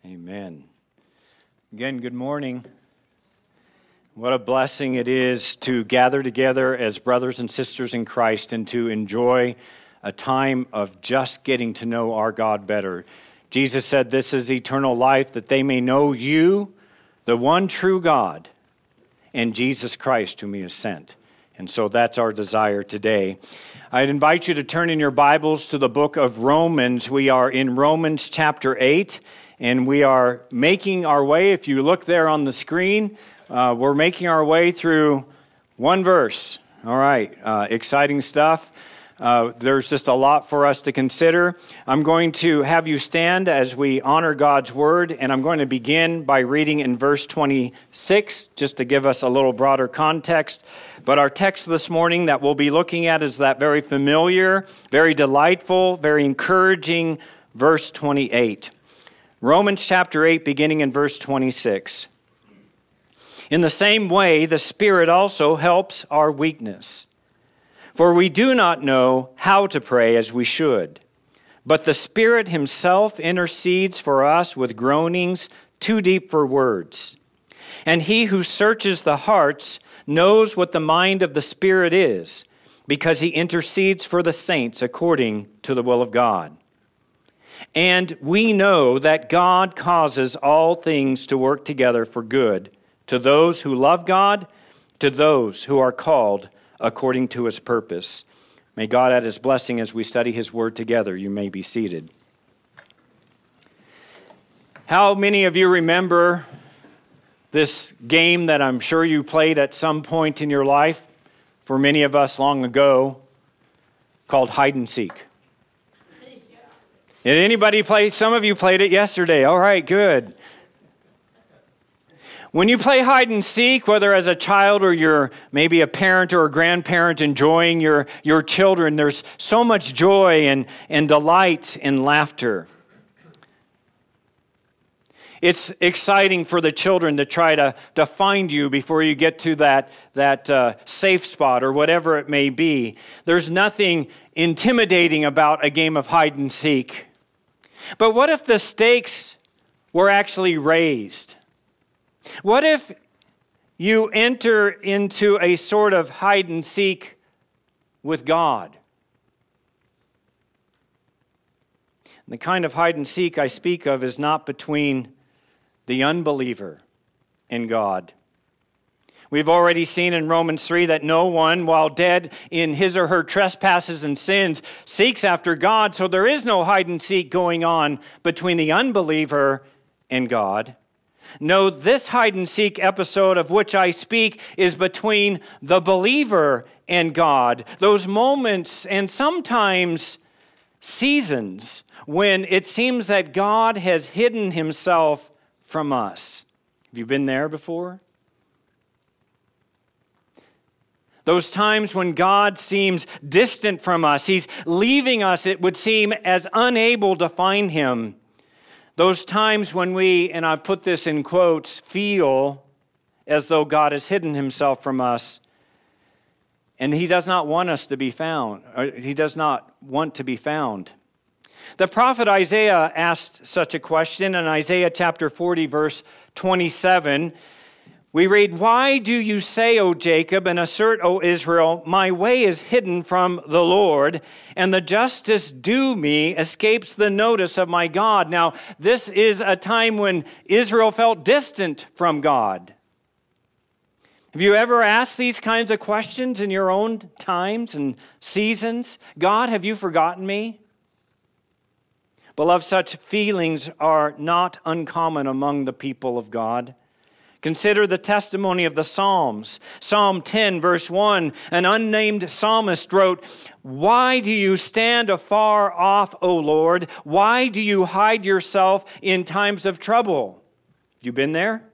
Amen. Again, good morning. What a blessing it is to gather together as brothers and sisters in Christ and to enjoy a time of just getting to know our God better. Jesus said, "This is eternal life, that they may know you, the one true God, and Jesus Christ whom he has sent." And so that's our desire today. I'd invite you to turn in your Bibles to the book of Romans. We are in Romans chapter 8, and we are making our way. If you look there on the screen, we're making our way through one verse. All right, exciting stuff. There's just a lot for us to consider. I'm going to have you stand as we honor God's word, and I'm going to begin by reading in verse 26, just to give us a little broader context. But our text this morning that we'll be looking at is that very familiar, very delightful, very encouraging verse 28. Romans chapter 8, beginning in verse 26. In the same way, the Spirit also helps our weakness. For we do not know how to pray as we should, but the Spirit himself intercedes for us with groanings too deep for words. And he who searches the hearts knows what the mind of the Spirit is, because he intercedes for the saints according to the will of God. And we know that God causes all things to work together for good to those who love God, to those who are called according to his purpose. May God add his blessing as we study his word together. You may be seated. How many of you remember this game that I'm sure you played at some point in your life, for many of us long ago, called hide and seek? Did anybody play? Some of you played it yesterday. All right, good. When you play hide and seek, whether as a child or you're maybe a parent or a grandparent enjoying your children, there's so much joy and delight and laughter. It's exciting for the children to try to find you before you get to that safe spot or whatever it may be. There's nothing intimidating about a game of hide and seek. But what if the stakes were actually raised? What if you enter into a sort of hide and seek with God? And the kind of hide and seek I speak of is not between the unbeliever and God. We've already seen in Romans 3 that no one, while dead in his or her trespasses and sins, seeks after God. So there is no hide and seek going on between the unbeliever and God. No, this hide and seek episode of which I speak is between the believer and God. Those moments and sometimes seasons when it seems that God has hidden himself from us. Have you been there before? Those times when God seems distant from us, he's leaving us, it would seem, as unable to find him. Those times when we, and I put this in quotes, feel as though God has hidden himself from us, and he does not want us to be found. He does not want to be found. The prophet Isaiah asked such a question in Isaiah chapter 40, verse 27. We read, "Why do you say, O Jacob, and assert, O Israel, my way is hidden from the Lord, and the justice due me escapes the notice of my God?" Now, this is a time when Israel felt distant from God. Have you ever asked these kinds of questions in your own times and seasons? God, have you forgotten me? Beloved, such feelings are not uncommon among the people of God. Consider the testimony of the Psalms. Psalm 10, verse 1, an unnamed psalmist wrote, "Why do you stand afar off, O Lord? Why do you hide yourself in times of trouble?" You been there?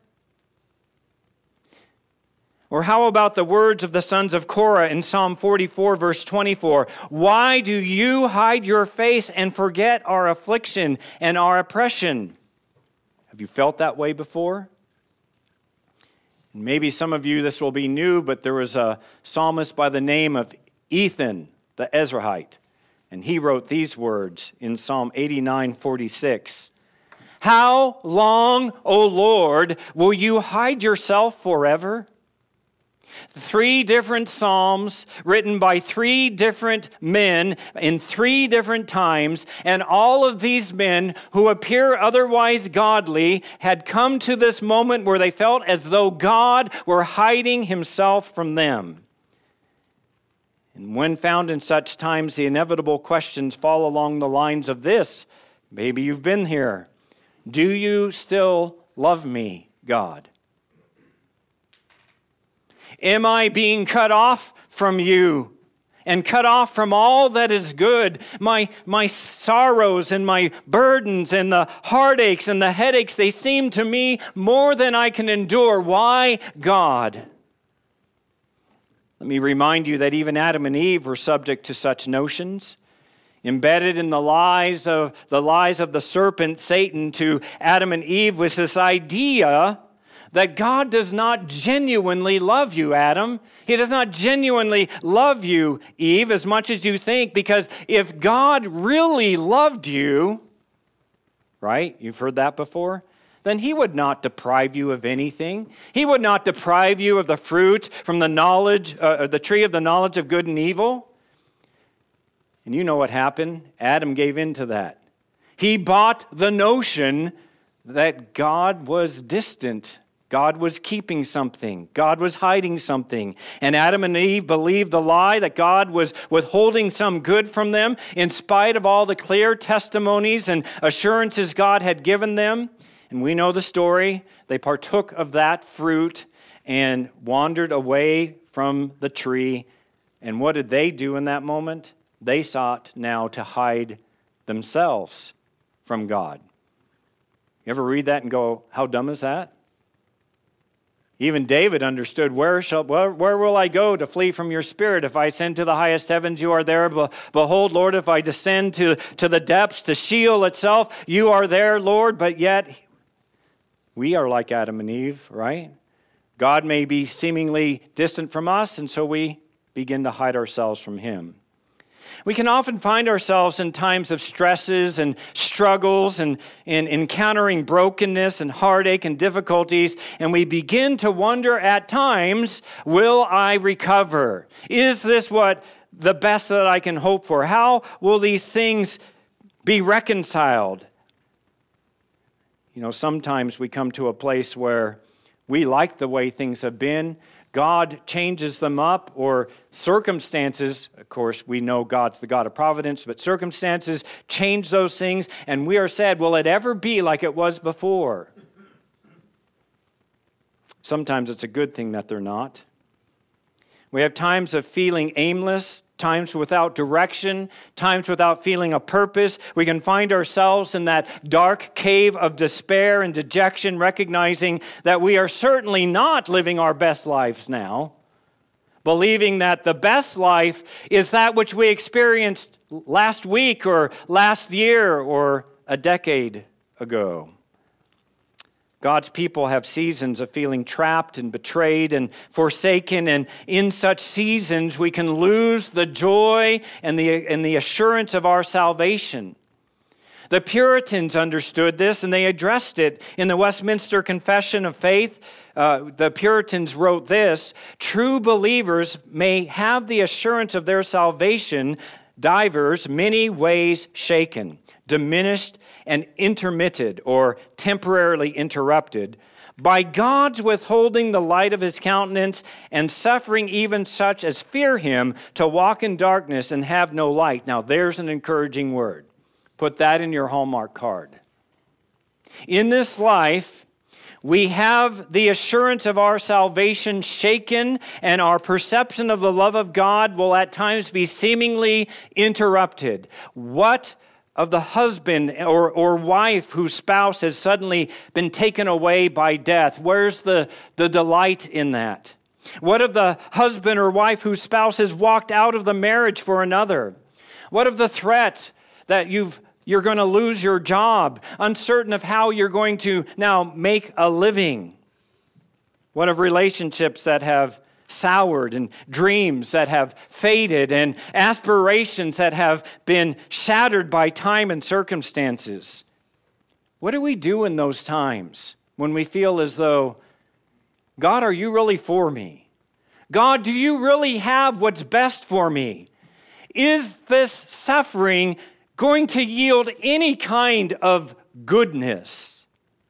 Or how about the words of the sons of Korah in Psalm 44, verse 24? "Why do you hide your face and forget our affliction and our oppression?" Have you felt that way before? Maybe some of you, this will be new, but there was a psalmist by the name of Ethan the Ezrahite, and he wrote these words in Psalm 89:46. How long, O Lord, will you hide yourself forever? 3 different psalms written by 3 different men in 3 different times, and all of these men who appear otherwise godly had come to this moment where they felt as though God were hiding himself from them. And when found in such times, the inevitable questions fall along the lines of this. Maybe you've been here. Do you still love me, God? Am I being cut off from you and cut off from all that is good? My sorrows and my burdens and the heartaches and the headaches, they seem to me more than I can endure. Why, God? Let me remind you that even Adam and Eve were subject to such notions. Embedded in the lies of the serpent, Satan, to Adam and Eve was this idea that God does not genuinely love you, Adam. He does not genuinely love you, Eve, as much as you think, because if God really loved you, right? You've heard that before? Then he would not deprive you of anything. He would not deprive you of the fruit from the tree of the knowledge of good and evil. And you know what happened? Adam gave in to that. He bought the notion that God was distant. God was keeping something. God was hiding something. And Adam and Eve believed the lie that God was withholding some good from them in spite of all the clear testimonies and assurances God had given them. And we know the story. They partook of that fruit and wandered away from the tree. And what did they do in that moment? They sought now to hide themselves from God. You ever read that and go, how dumb is that? Even David understood, where will I go to flee from your spirit? If I ascend to the highest heavens, you are there. Behold, Lord, if I descend to the depths, to Sheol itself, you are there, Lord. But yet, we are like Adam and Eve, right? God may be seemingly distant from us, and so we begin to hide ourselves from him. We can often find ourselves in times of stresses and struggles and encountering brokenness and heartache and difficulties, and we begin to wonder at times, will I recover? Is this what the best that I can hope for? How will these things be reconciled? You know, sometimes we come to a place where we like the way things have been. God changes them up, or circumstances, of course, we know God's the God of providence, but circumstances change those things, and we are sad, will it ever be like it was before? Sometimes it's a good thing that they're not. We have times of feeling aimless, times without direction, times without feeling a purpose. We can find ourselves in that dark cave of despair and dejection, recognizing that we are certainly not living our best lives now, believing that the best life is that which we experienced last week or last year or a decade ago. God's people have seasons of feeling trapped and betrayed and forsaken, and in such seasons we can lose the joy and the assurance of our salvation. The Puritans understood this, and they addressed it in the Westminster Confession of Faith. The Puritans wrote this: true believers may have the assurance of their salvation divers many ways shaken, diminished and intermitted or temporarily interrupted by God's withholding the light of his countenance and suffering even such as fear him to walk in darkness and have no light. Now there's an encouraging word. Put that in your Hallmark card. In this life, we have the assurance of our salvation shaken, and our perception of the love of God will at times be seemingly interrupted. What of the husband or wife whose spouse has suddenly been taken away by death? Where's the delight in that? What of the husband or wife whose spouse has walked out of the marriage for another? What of the threat that you're going to lose your job, uncertain of how you're going to now make a living? What of relationships that have soured, and dreams that have faded, and aspirations that have been shattered by time and circumstances? What do we do in those times when we feel as though, God, are you really for me? God, do you really have what's best for me? Is this suffering going to yield any kind of goodness?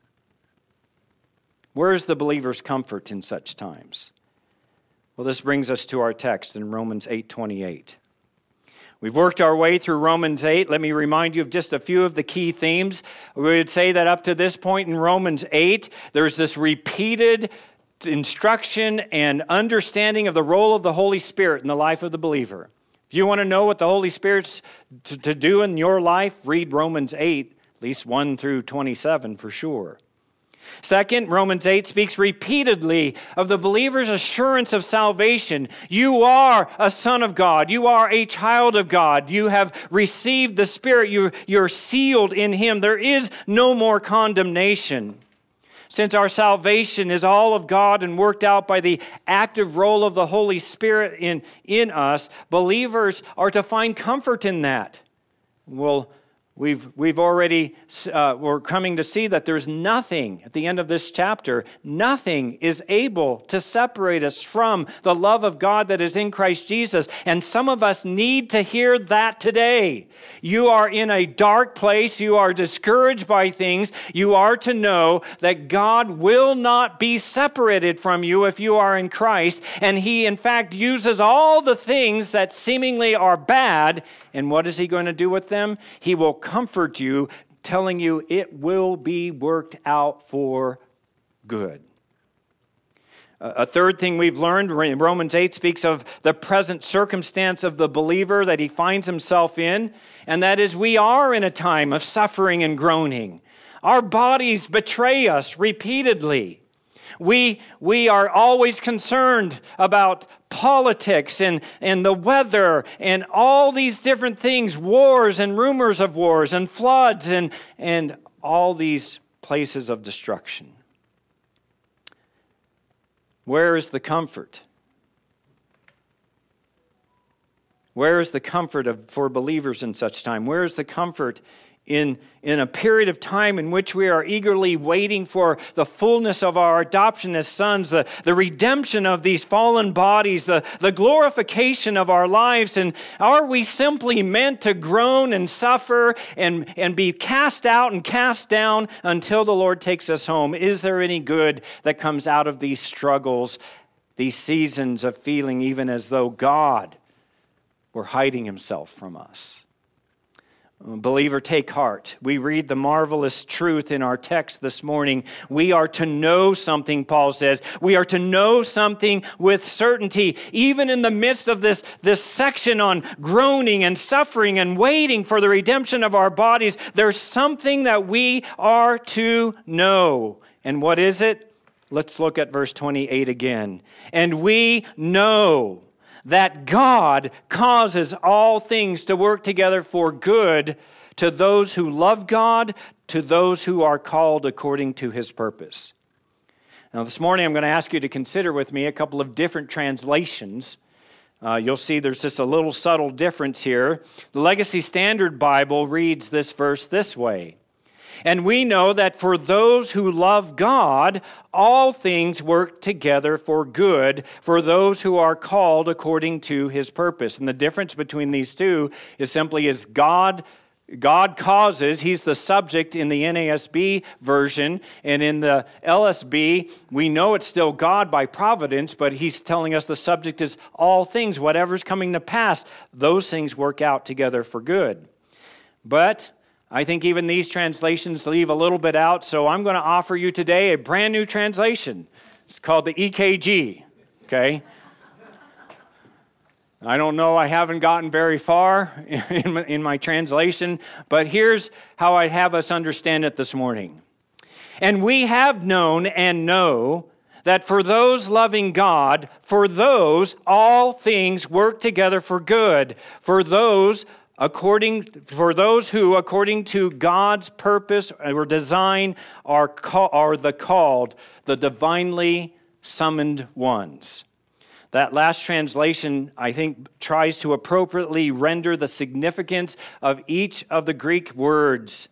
Where is the believer's comfort in such times? Well, this brings us to our text in Romans 8:28. We've worked our way through Romans 8. Let me remind you of just a few of the key themes. We would say that up to this point in Romans 8, there's this repeated instruction and understanding of the role of the Holy Spirit in the life of the believer. If you want to know what the Holy Spirit's to do in your life, read Romans 8, at least 1 through 27 for sure. Second, Romans 8 speaks repeatedly of the believer's assurance of salvation. You are a son of God. You are a child of God. You have received the Spirit. You're sealed in Him. There is no more condemnation. Since our salvation is all of God and worked out by the active role of the Holy Spirit in us, believers are to find comfort in that. Well, we're coming to see that there's nothing at the end of this chapter, nothing is able to separate us from the love of God that is in Christ Jesus. And some of us need to hear that today. You are in a dark place. You are discouraged by things. You are to know that God will not be separated from you if you are in Christ. And He, in fact, uses all the things that seemingly are bad. And what is He going to do with them? He will comfort you, telling you it will be worked out for good. A third thing we've learned, Romans 8 speaks of the present circumstance of the believer that he finds himself in, and that is we are in a time of suffering and groaning. Our bodies betray us repeatedly. We are always concerned about politics and the weather and all these different things, wars and rumors of wars and floods and all these places of destruction. Where is the comfort? Where is the comfort for believers in such time? Where is the comfort in a period of time in which we are eagerly waiting for the fullness of our adoption as sons, the redemption of these fallen bodies, the glorification of our lives? And are we simply meant to groan and suffer and be cast out and cast down until the Lord takes us home? Is there any good that comes out of these struggles, these seasons of feeling even as though God were hiding Himself from us? Believer, take heart. We read the marvelous truth in our text this morning. We are to know something, Paul says. We are to know something with certainty. Even in the midst of this section on groaning and suffering and waiting for the redemption of our bodies, there's something that we are to know. And what is it? Let's look at verse 28 again. And we know that God causes all things to work together for good to those who love God, to those who are called according to His purpose. Now, this morning I'm going to ask you to consider with me a couple of different translations. You'll see there's just a little subtle difference here. The Legacy Standard Bible reads this verse this way. And we know that for those who love God, all things work together for good, for those who are called according to His purpose. And the difference between these two is simply God causes. He's the subject in the NASB version. And in the LSB, we know it's still God by providence, but He's telling us the subject is all things. Whatever's coming to pass, those things work out together for good. But I think even these translations leave a little bit out, so I'm going to offer you today a brand new translation. It's called the EKG, okay? I don't know, I haven't gotten very far in my translation, but here's how I'd have us understand it this morning. And we have known and know that for those loving God, for those all things work together for good, for those who, according to God's purpose or design, are the called, the divinely summoned ones. That last translation, I think, tries to appropriately render the significance of each of the Greek words.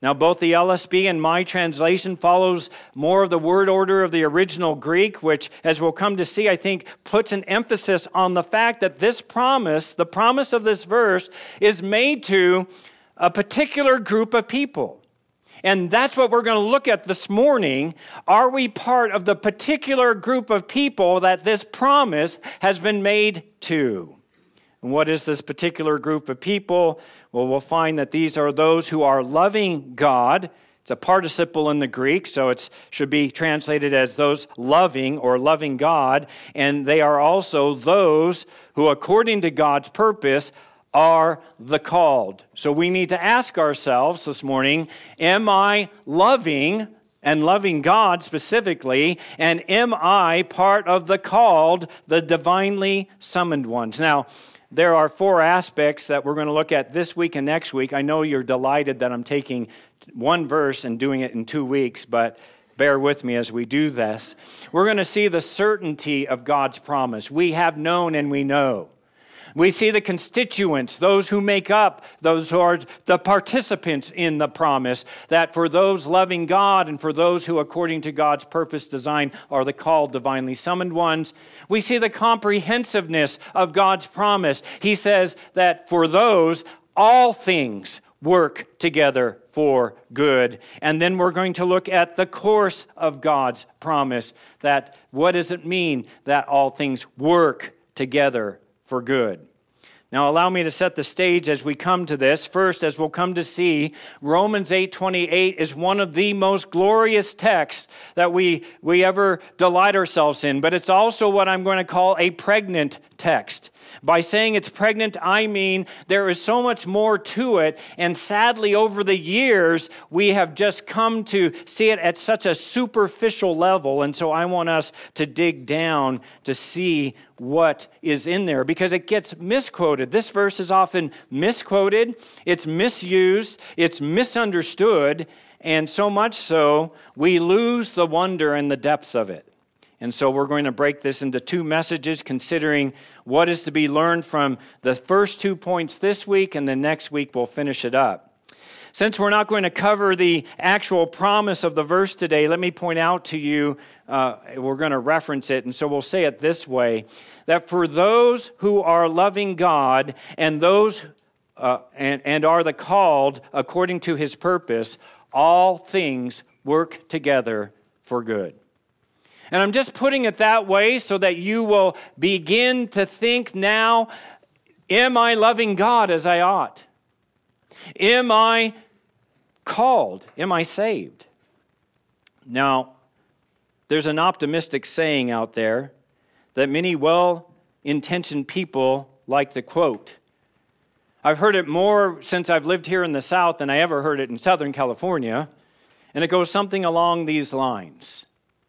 Now, both the LSB and my translation follows more of the word order of the original Greek, which, as we'll come to see, I think puts an emphasis on the fact that this promise, the promise of this verse, is made to a particular group of people. And that's what we're going to look at this morning. Are we part of the particular group of people that this promise has been made to? And what is this particular group of people? Well, we'll find that these are those who are loving God. It's a participle in the Greek, so it should be translated as those loving or loving God. And they are also those who, according to God's purpose, are the called. So we need to ask ourselves this morning, am I loving and loving God specifically, and am I part of the called, the divinely summoned ones? Now, there are 4 aspects that we're going to look at this week and next week. I know you're delighted that I'm taking one verse and doing it in 2 weeks, but bear with me as we do this. We're going to see the certainty of God's promise. We have known and we know. We see the constituents, those who make up, those who are the participants in the promise, that for those loving God and for those who, according to God's purpose design, are the called, divinely summoned ones. We see the comprehensiveness of God's promise. He says that for those, all things work together for good. And then we're going to look at the course of God's promise, that what does it mean that all things work together for good? Now, allow me to set the stage as we come to this. First, as we'll come to see, Romans 8:28 is one of the most glorious texts that we ever delight ourselves in, but it's also what I'm going to call a pregnant text. By saying it's pregnant, I mean there is so much more to it, and sadly, over the years, we have just come to see it at such a superficial level, and so I want us to dig down to see what is in there, because it gets misquoted. This verse is often misquoted, it's misused, it's misunderstood, and so much so, we lose the wonder and the depths of it. And so we're going to break this into 2 messages, considering what is to be learned from the first 2 points this week, and then next week we'll finish it up. Since we're not going to cover the actual promise of the verse today, let me point out to you, we're going to reference it, and so we'll say it this way, that for those who are loving God and those and are the called according to his purpose, all things work together for good. And I'm just putting it that way so that you will begin to think now, am I loving God as I ought? Am I called? Am I saved? Now, there's an optimistic saying out there that many well-intentioned people like to quote. I've heard it more since I've lived here in the South than I ever heard it in Southern California, and it goes something along these lines.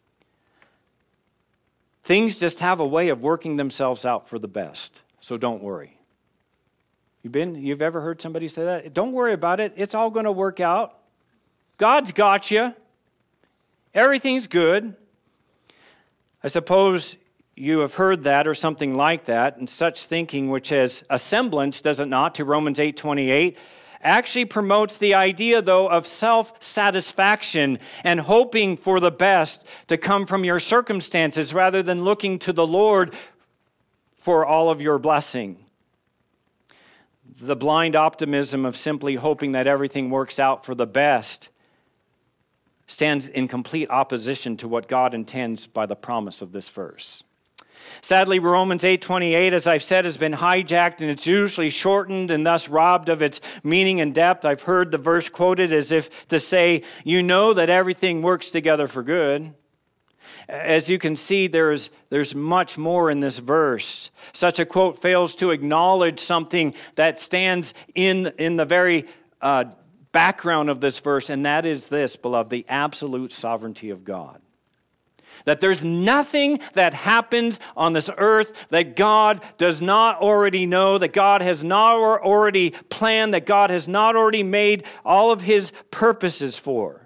Things just have a way of working themselves out for the best, so don't worry. You've ever heard somebody say that? Don't worry about it. It's all going to work out. God's got you. Everything's good. I suppose you have heard that or something like that, and such thinking, which has a semblance, does it not, to Romans 8:28, actually promotes the idea, though, of self-satisfaction and hoping for the best to come from your circumstances rather than looking to the Lord for all of your blessing. The blind optimism of simply hoping that everything works out for the best stands in complete opposition to what God intends by the promise of this verse. Sadly, Romans 8:28, as I've said, has been hijacked, and it's usually shortened and thus robbed of its meaning and depth. I've heard the verse quoted as if to say, you know that everything works together for good. As you can see, there's much more in this verse. Such a quote fails to acknowledge something that stands in the very background of this verse, and that is this, beloved, the absolute sovereignty of God. That there's nothing that happens on this earth that God does not already know, that God has not already planned, that God has not already made all of his purposes for.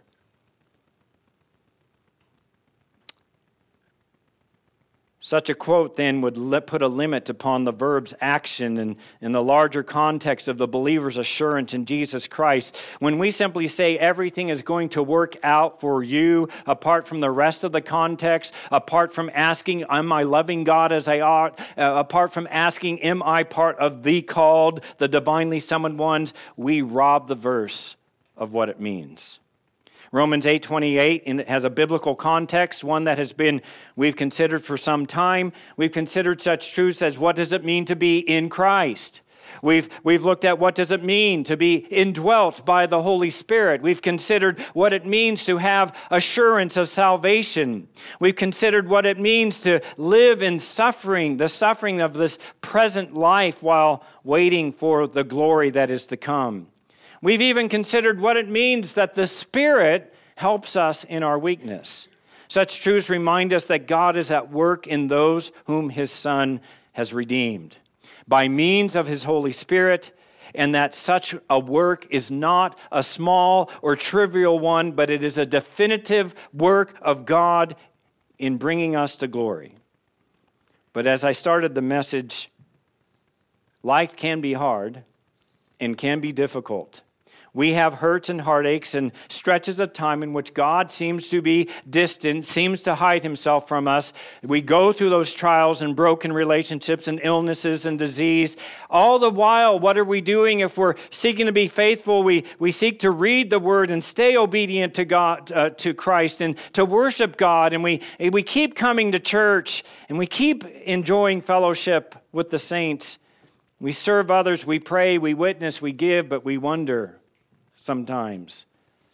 Such a quote then would put a limit upon the verb's action and in the larger context of the believer's assurance in Jesus Christ. When we simply say everything is going to work out for you, apart from the rest of the context, apart from asking, am I loving God as I ought, apart from asking, am I part of the called, the divinely summoned ones, we rob the verse of what it means. Romans 8:28, and it has a biblical context, one that we've considered for some time. We've considered such truths as what does it mean to be in Christ? We've looked at what does it mean to be indwelt by the Holy Spirit. We've considered what it means to have assurance of salvation. We've considered what it means to live in suffering, the suffering of this present life while waiting for the glory that is to come. We've even considered what it means that the Spirit helps us in our weakness. Such truths remind us that God is at work in those whom His Son has redeemed by means of His Holy Spirit, and that such a work is not a small or trivial one, but it is a definitive work of God in bringing us to glory. But as I started the message, life can be hard and can be difficult. We have hurts and heartaches and stretches of time in which God seems to be distant, seems to hide Himself from us. We go through those trials and broken relationships and illnesses and disease. All the while, what are we doing if we're seeking to be faithful? We seek to read the Word and stay obedient to God, to Christ, and to worship God. And we keep coming to church, and we keep enjoying fellowship with the saints. We serve others, we pray, we witness, we give, but we wonder sometimes,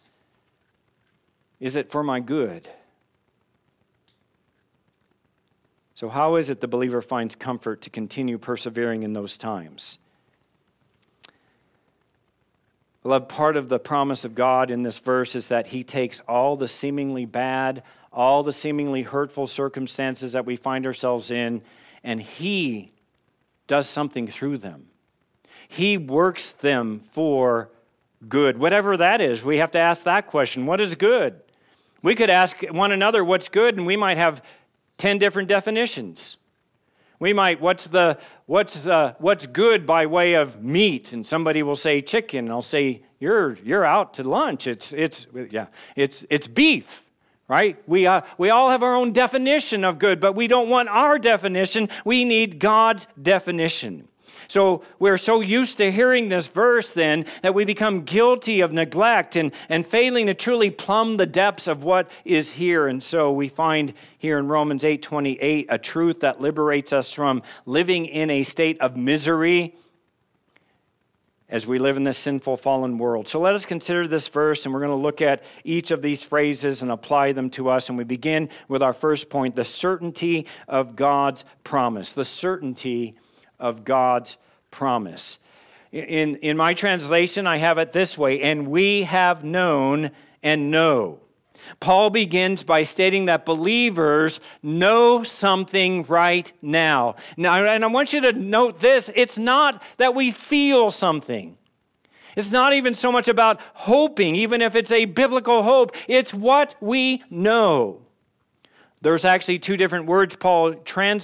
is it for my good? So how is it the believer finds comfort to continue persevering in those times? Beloved, part of the promise of God in this verse is that He takes all the seemingly bad, all the seemingly hurtful circumstances that we find ourselves in, and He does something through them. He works them for good. Whatever that is, we have to ask that question. What is good? We could ask one another what's good, and we might have 10 different definitions. We might, what's good by way of meat? And somebody will say chicken. I'll say, you're out to lunch. It's beef. Right? We all have our own definition of good, but we don't want our definition. We need God's definition. So we're so used to hearing this verse then that we become guilty of neglect and failing to truly plumb the depths of what is here. And so we find here in Romans 8:28 a truth that liberates us from living in a state of misery as we live in this sinful, fallen world. So let us consider this verse, and we're going to look at each of these phrases and apply them to us. And we begin with our first point, the certainty of God's promise. The certainty of God's promise. In my translation, I have it this way, and we have known and know. Paul begins by stating that believers know something right now. Now, and I want you to note this, it's not that we feel something. It's not even so much about hoping, even if it's a biblical hope. It's what we know. There's actually two different words Paul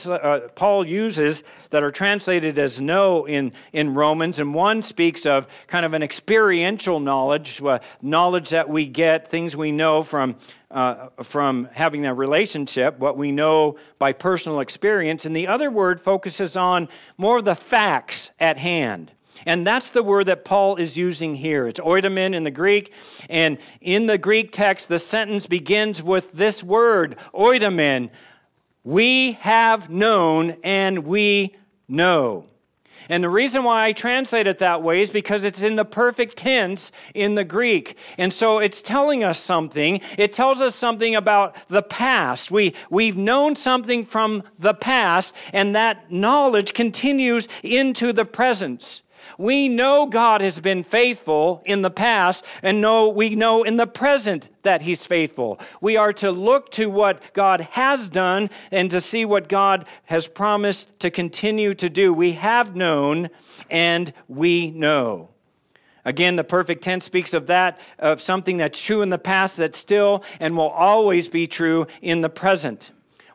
uses that are translated as know in Romans, and one speaks of kind of an experiential knowledge, knowledge that we get, things we know from having a relationship, what we know by personal experience, and the other word focuses on more of the facts at hand. And that's the word that Paul is using here. It's oidomen in the Greek. And in the Greek text, the sentence begins with this word, oidomen. We have known and we know. And the reason why I translate it that way is because it's in the perfect tense in the Greek. And so it's telling us something. It tells us something about the past. We've known something from the past, and that knowledge continues into the present. We know God has been faithful in the past, and we know in the present that He's faithful. We are to look to what God has done and to see what God has promised to continue to do. We have known and we know. Again, the perfect tense speaks of something that's true in the past that's still and will always be true in the present.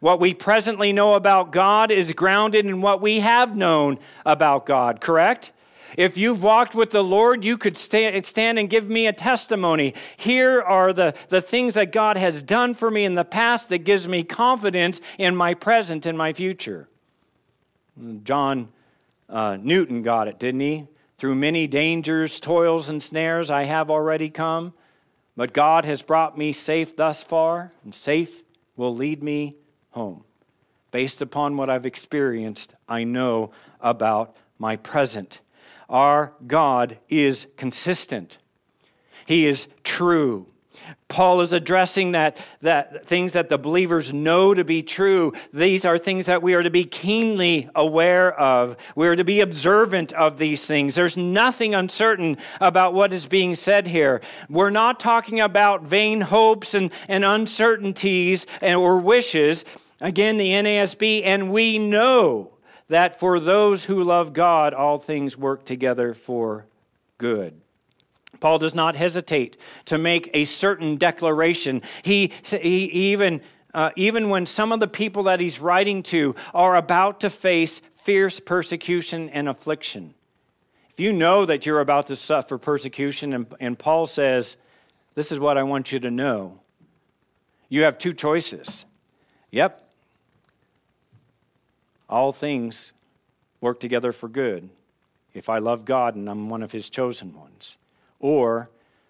What we presently know about God is grounded in what we have known about God, correct? If you've walked with the Lord, you could stand and give me a testimony. Here are the things that God has done for me in the past that gives me confidence in my present and my future. John Newton got it, didn't he? Through many dangers, toils, and snares I have already come, but God has brought me safe thus far, and safe will lead me home. Based upon what I've experienced, I know about my present. Our God is consistent. He is true. Paul is addressing that things that the believers know to be true. These are things that we are to be keenly aware of. We are to be observant of these things. There's nothing uncertain about what is being said here. We're not talking about vain hopes and uncertainties or wishes. Again, the NASB, and we know that for those who love God, all things work together for good. Paul does not hesitate to make a certain declaration. He even when some of the people that he's writing to are about to face fierce persecution and affliction. If you know that you're about to suffer persecution, and Paul says, this is what I want you to know, you have two choices. Yep. All things work together for good if I love God and I'm one of his chosen ones. Or,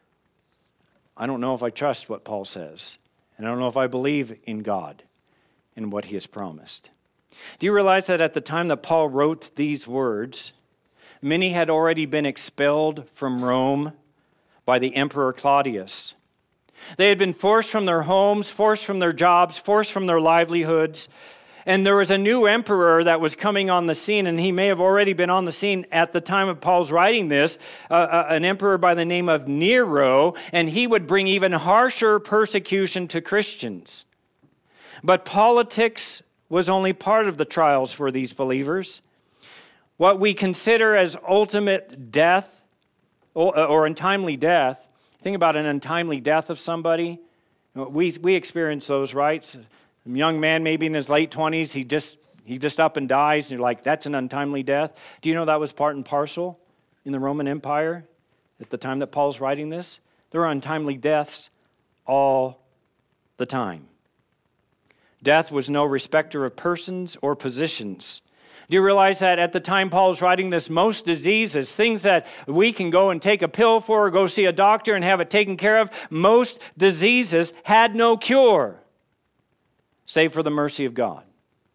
I don't know if I trust what Paul says. And I don't know if I believe in God and what he has promised. Do you realize that at the time that Paul wrote these words, many had already been expelled from Rome by the Emperor Claudius? They had been forced from their homes, forced from their jobs, forced from their livelihoods. And there was a new emperor that was coming on the scene, and he may have already been on the scene at the time of Paul's writing this, an emperor by the name of Nero, and he would bring even harsher persecution to Christians. But politics was only part of the trials for these believers. What we consider as ultimate death or untimely death, think about an untimely death of somebody. We experience those, right? A young man, maybe in his late 20s, he just up and dies, and you're like, that's an untimely death. Do you know that was part and parcel in the Roman Empire at the time that Paul's writing this? There were untimely deaths all the time. Death was no respecter of persons or positions. Do you realize that at the time Paul's writing this, most diseases, things that we can go and take a pill for or go see a doctor and have it taken care of, most diseases had no cure, save for the mercy of God.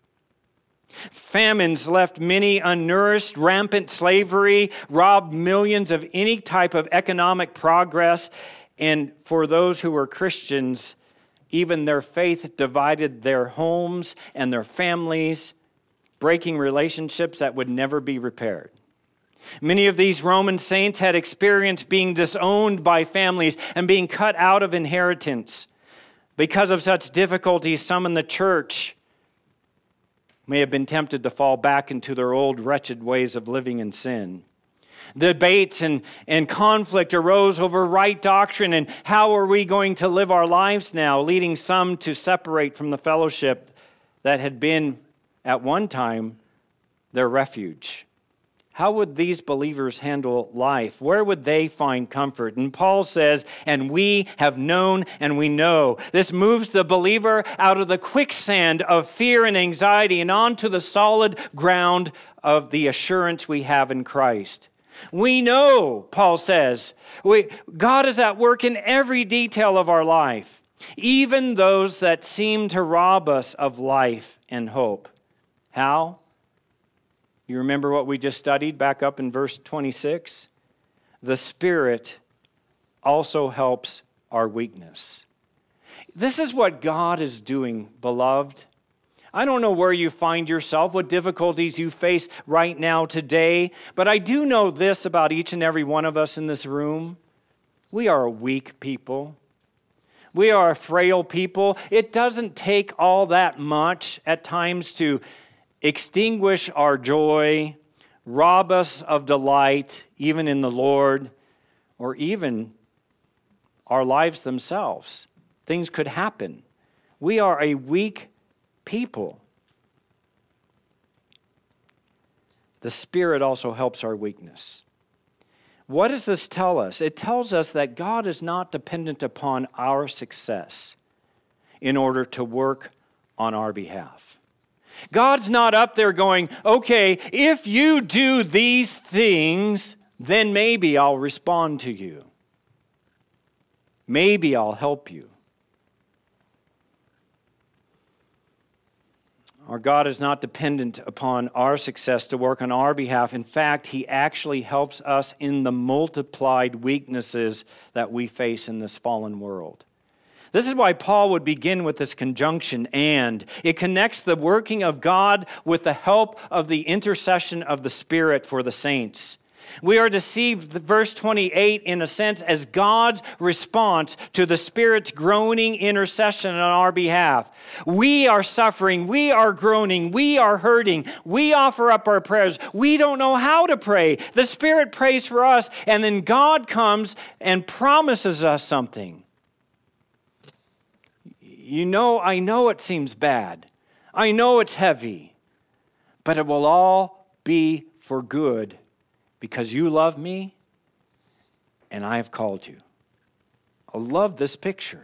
Famines left many unnourished, rampant slavery robbed millions of any type of economic progress, and for those who were Christians, even their faith divided their homes and their families, breaking relationships that would never be repaired. Many of these Roman saints had experienced being disowned by families and being cut out of inheritance. Because of such difficulties, some in the church may have been tempted to fall back into their old wretched ways of living in sin. Debates and conflict arose over right doctrine and how are we going to live our lives now, leading some to separate from the fellowship that had been at one time their refuge. How would these believers handle life? Where would they find comfort? And Paul says, and we have known and we know. This moves the believer out of the quicksand of fear and anxiety and onto the solid ground of the assurance we have in Christ. We know, Paul says, God is at work in every detail of our life, even those that seem to rob us of life and hope. How? You remember what we just studied back up in verse 26? The Spirit also helps our weakness. This is what God is doing, beloved. I don't know where you find yourself, what difficulties you face right now today, but I do know this about each and every one of us in this room. We are a weak people. We are a frail people. It doesn't take all that much at times to extinguish our joy, rob us of delight, even in the Lord, or even our lives themselves. Things could happen. We are a weak people. The Spirit also helps our weakness. What does this tell us? It tells us that God is not dependent upon our success in order to work on our behalf. God's not up there going, okay, if you do these things, then maybe I'll respond to you. Maybe I'll help you. Our God is not dependent upon our success to work on our behalf. In fact, He actually helps us in the multiplied weaknesses that we face in this fallen world. This is why Paul would begin with this conjunction, and. It connects the working of God with the help of the intercession of the Spirit for the saints. We are to see verse 28 in a sense as God's response to the Spirit's groaning intercession on our behalf. We are suffering, we are groaning, we are hurting, we offer up our prayers. We don't know how to pray. The Spirit prays for us, and then God comes and promises us something. I know it seems bad. I know it's heavy, but it will all be for good because you love me and I have called you. I love this picture.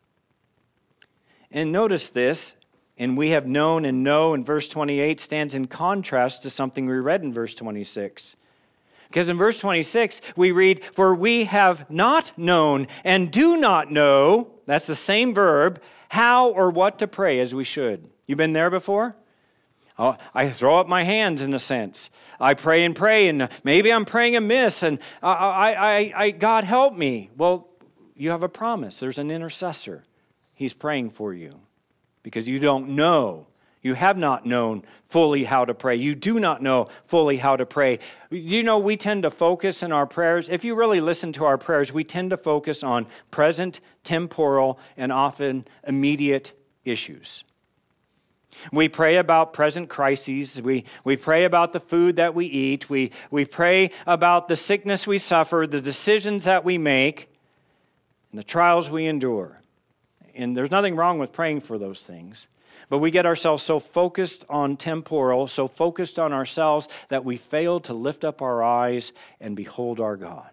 And notice this, and we have known and know in verse 28 stands in contrast to something we read in verse 26. Because in verse 26, we read, for we have not known and do not know, that's the same verb, how or what to pray as we should. You been there before? Oh, I throw up my hands in a sense. I pray, and maybe I'm praying amiss, and God help me. Well, you have a promise. There's an intercessor. He's praying for you because you don't know. You have not known fully how to pray. You do not know fully how to pray. We tend to focus in our prayers. If you really listen to our prayers, we tend to focus on present, temporal, and often immediate issues. We pray about present crises. We pray about the food that we eat. We pray about the sickness we suffer, the decisions that we make, and the trials we endure. And there's nothing wrong with praying for those things. But we get ourselves so focused on temporal, so focused on ourselves, that we fail to lift up our eyes and behold our God.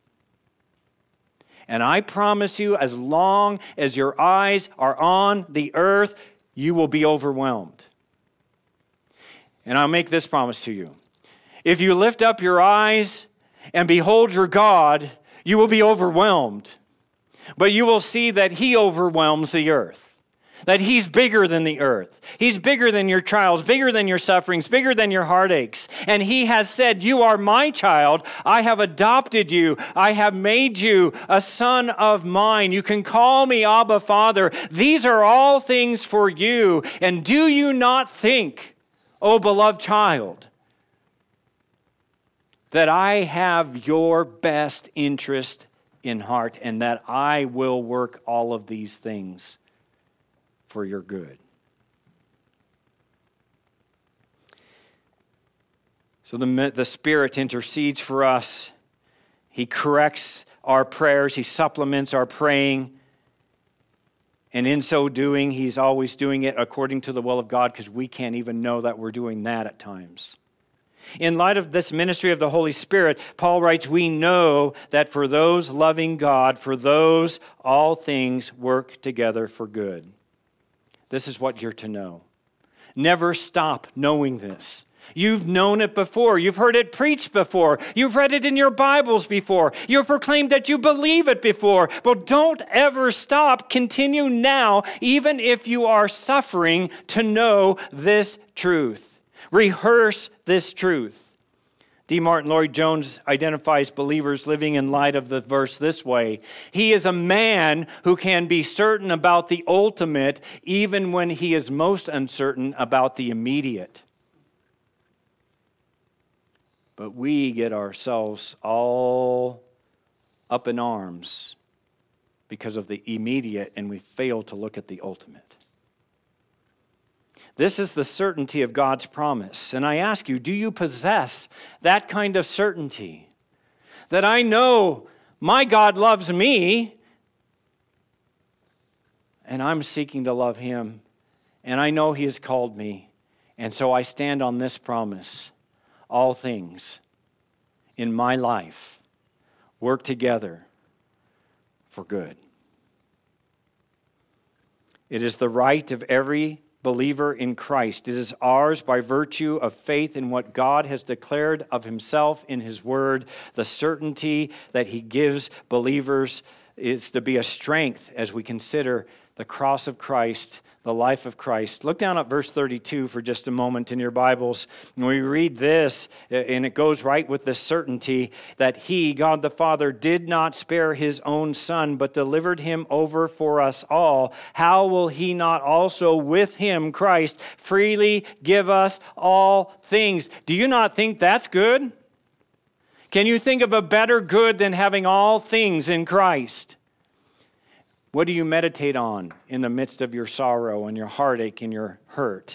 And I promise you, as long as your eyes are on the earth, you will be overwhelmed. And I'll make this promise to you. If you lift up your eyes and behold your God, you will be overwhelmed. But you will see that He overwhelms the earth. That He's bigger than the earth. He's bigger than your trials, bigger than your sufferings, bigger than your heartaches. And He has said, you are my child. I have adopted you. I have made you a son of mine. You can call me Abba, Father. These are all things for you. And do you not think, O beloved child, that I have your best interest in heart and that I will work all of these things for your good? So the Spirit intercedes for us. He corrects our prayers. He supplements our praying. And in so doing, He's always doing it according to the will of God, because we can't even know that we're doing that at times. In light of this ministry of the Holy Spirit, Paul writes, we know that for those loving God, for those all things work together for good. This is what you're to know. Never stop knowing this. You've known it before. You've heard it preached before. You've read it in your Bibles before. You've proclaimed that you believe it before. But don't ever stop. Continue now, even if you are suffering, to know this truth. Rehearse this truth. D. Martin Lloyd-Jones identifies believers living in light of the verse this way. He is a man who can be certain about the ultimate even when he is most uncertain about the immediate. But we get ourselves all up in arms because of the immediate, and we fail to look at the ultimate. This is the certainty of God's promise. And I ask you, do you possess that kind of certainty? That I know my God loves me, and I'm seeking to love Him, And I know He has called me. And so I stand on this promise. All things in my life work together for good. It is the right of every believer in Christ. It is ours by virtue of faith in what God has declared of Himself in His Word. The certainty that He gives believers is to be a strength as we consider the cross of Christ, the life of Christ. Look down at verse 32 for just a moment in your Bibles. And we read this, and it goes right with this certainty that He, God the Father, did not spare His own Son, but delivered Him over for us all. How will He not also with Him, Christ, freely give us all things? Do you not think that's good? Can you think of a better good than having all things in Christ? What do you meditate on in the midst of your sorrow and your heartache and your hurt?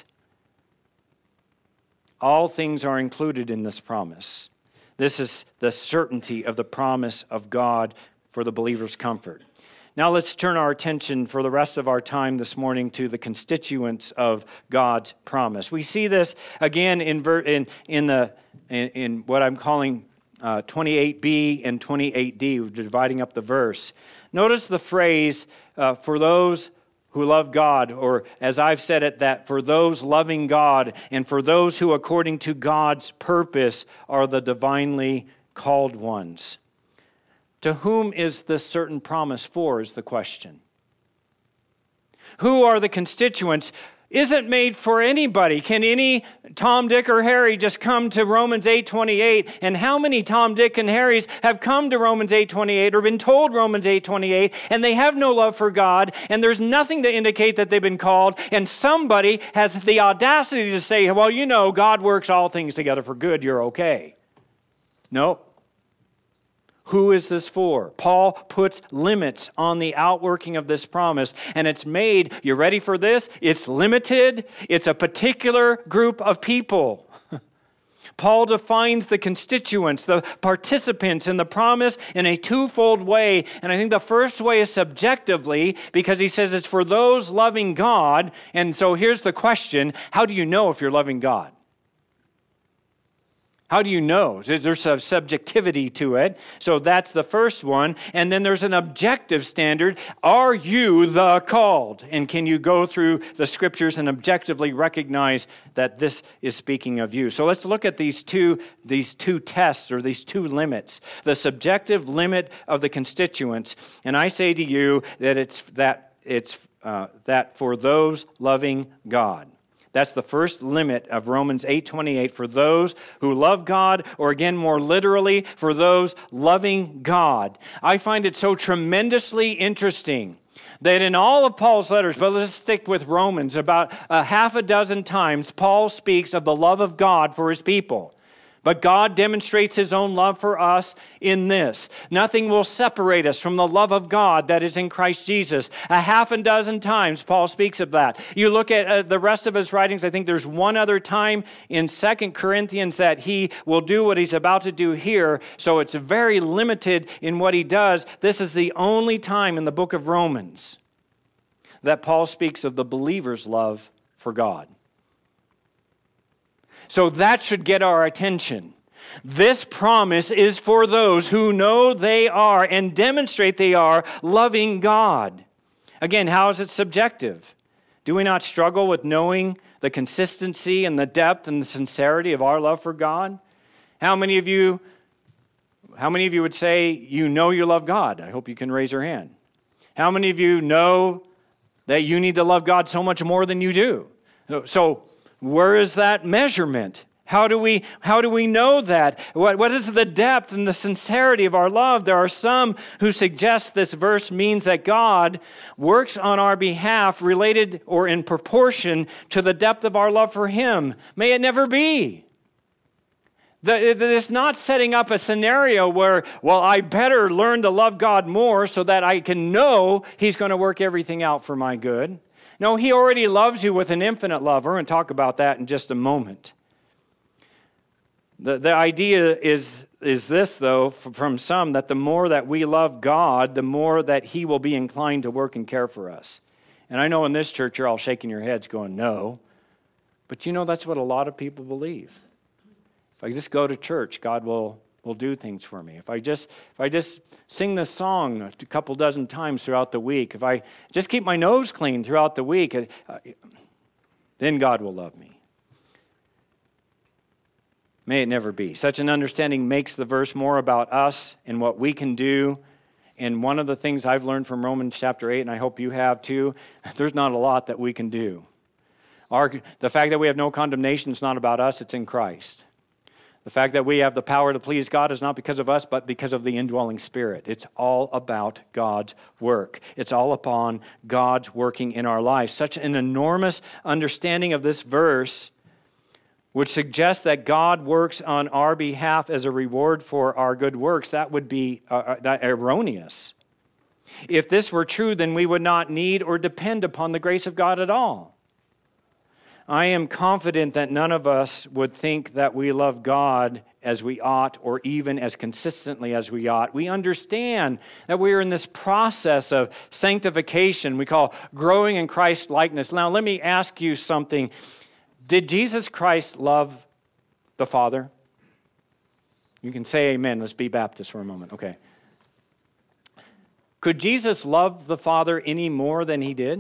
All things are included in this promise. This is the certainty of the promise of God for the believer's comfort. Now let's turn our attention for the rest of our time this morning to the constituents of God's promise. We see this again in what I'm calling 28b and 28d, we're dividing up the verse. Notice the phrase, for those who love God, or as I've said it, that for those loving God and for those who according to God's purpose are the divinely called ones. To whom is this certain promise for is the question. Who are the constituents? Isn't made for anybody. Can any Tom, Dick, or Harry just come to Romans 8:28? And how many Tom, Dick, and Harrys have come to Romans 8:28 or been told Romans 8:28 and they have no love for God and there's nothing to indicate that they've been called, and somebody has the audacity to say, well, you know, God works all things together for good, you're okay. No. Who is this for? Paul puts limits on the outworking of this promise, and it's made, you ready for this? It's limited. It's a particular group of people. Paul defines the constituents, the participants in the promise in a twofold way, and I think the first way is subjectively, because he says it's for those loving God, and so here's the question, how do you know if you're loving God? How do you know? There's a subjectivity to it. So that's the first one. And then there's an objective standard. Are you the called? And can you go through the scriptures and objectively recognize that this is speaking of you? So let's look at these two tests or these two limits. The subjective limit of the constituents. And I say to you that it's for those loving God. That's the first limit of Romans 8:28 for those who love God, or again, more literally, for those loving God. I find it so tremendously interesting that in all of Paul's letters, but let's stick with Romans, about a half a dozen times, Paul speaks of the love of God for his people. But God demonstrates His own love for us in this. Nothing will separate us from the love of God that is in Christ Jesus. A half a dozen times Paul speaks of that. You look at the rest of his writings, I think there's one other time in 2 Corinthians that he will do what he's about to do here. So it's very limited in what he does. This is the only time in the book of Romans that Paul speaks of the believer's love for God. So that should get our attention. This promise is for those who know they are and demonstrate they are loving God. Again, how is it subjective? Do we not struggle with knowing the consistency and the depth and the sincerity of our love for God? How many of you would say you know you love God? I hope you can raise your hand. How many of you know that you need to love God so much more than you do? So where is that measurement? How do we know that? What is the depth and the sincerity of our love? There are some who suggest this verse means that God works on our behalf related or in proportion to the depth of our love for Him. May it never be. It's not setting up a scenario where, well, I better learn to love God more so that I can know He's going to work everything out for my good. No, He already loves you with an infinite love. We're going to talk about that in just a moment. The idea is this, though, from some, that the more that we love God, the more that He will be inclined to work and care for us. And I know in this church you're all shaking your heads going, no. But you know that's what a lot of people believe. If I just go to church, God will do things for me. If I just sing this song a couple dozen times throughout the week, if I just keep my nose clean throughout the week, then God will love me. May it never be. Such an understanding makes the verse more about us and what we can do. And one of the things I've learned from Romans chapter 8, and I hope you have too, there's not a lot that we can do. The fact that we have no condemnation is not about us, it's in Christ. The fact that we have the power to please God is not because of us, but because of the indwelling Spirit. It's all about God's work. It's all upon God's working in our lives. Such an enormous understanding of this verse would suggest that God works on our behalf as a reward for our good works. That would be erroneous. If this were true, then we would not need or depend upon the grace of God at all. I am confident that none of us would think that we love God as we ought or even as consistently as we ought. We understand that we are in this process of sanctification we call growing in Christ likeness. Now, let me ask you something. Did Jesus Christ love the Father? You can say amen. Let's be Baptist for a moment. Okay. Could Jesus love the Father any more than he did?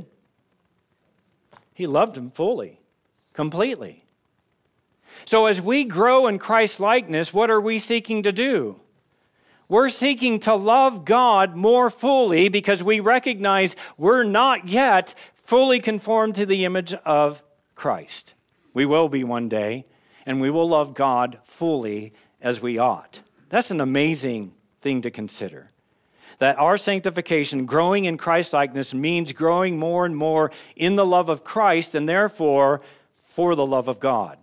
He loved him fully, completely. So as we grow in Christ's likeness, what are we seeking to do? We're seeking to love God more fully because we recognize we're not yet fully conformed to the image of Christ. We will be one day, and we will love God fully as we ought. That's an amazing thing to consider. That our sanctification, growing in Christ-likeness, means growing more and more in the love of Christ, and therefore for the love of God.